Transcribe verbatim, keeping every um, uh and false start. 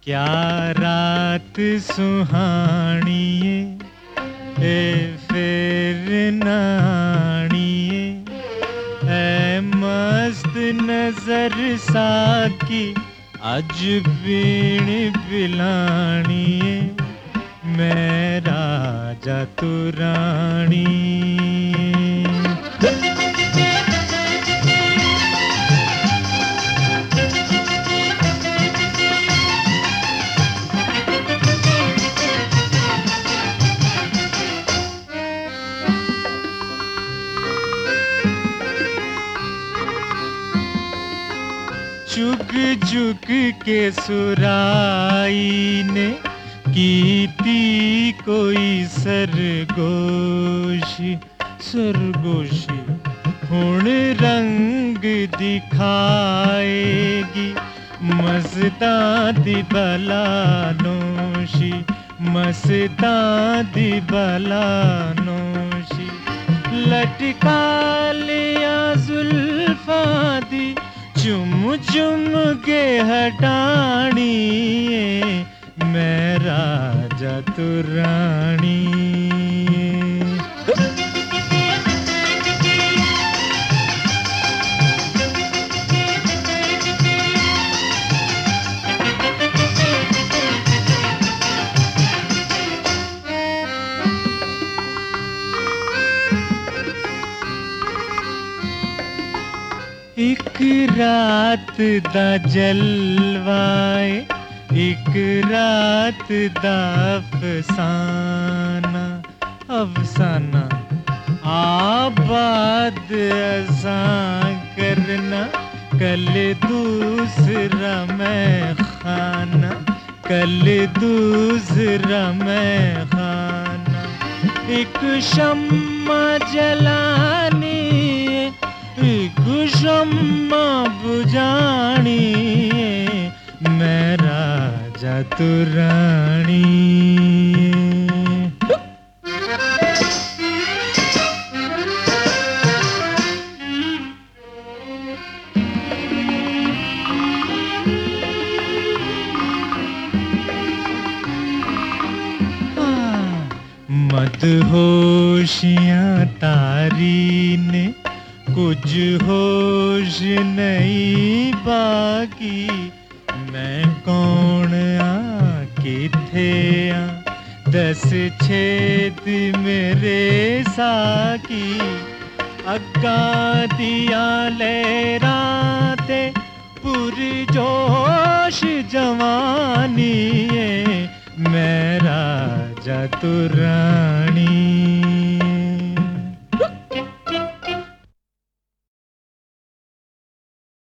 क्या रात सुहानी ए फिर नानिए, ऐ मस्त नजर साकी अज बीण बिलानिए, मैं राजा तू रानी। चुग चुग के सुराई ने कीती कोई सरगोशी सरगोशी, हुण रंग दिखाएगी मस्तां दी बलानोशी, मस्तां दी बलानोशी। लटका लिया जुल्फां दी चुम चुम के हटानी, मैं राजा तू रानी। एक रात दा जलवाए, एक रात दा अफसाना अफसाना, आबाद असां करना कल दूसरा मैं खाना, कल दूसरा मैं खाना। एक शम्मा जलानी, एक शम्मा बुझानी, मैं राजा तू रानी। मदहोशियां तारी ने कुछ होश नहीं बाकी, मैं कौन आ किथे आ दस छेद मेरे साकी। अग्गा दिया लहरां ते पुरजोश जवानी, मैं राजा तू रानी।